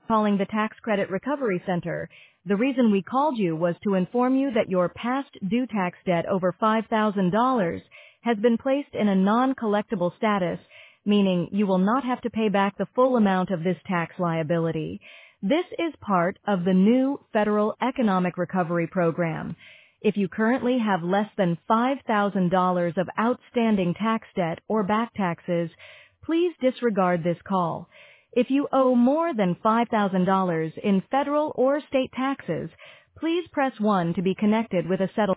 Calling the Tax Credit Recovery Center. The reason we called you was to inform you that your past due tax debt over $5,000 has been placed in a non-collectible status, meaning you will not have to pay back the full amount of this tax liability. This is part of the new Federal Economic Recovery Program. If you currently have less than $5,000 of outstanding tax debt or back taxes, please disregard this call. If you owe more than $5,000 in federal or state taxes, please press 1 to be connected with a settlement.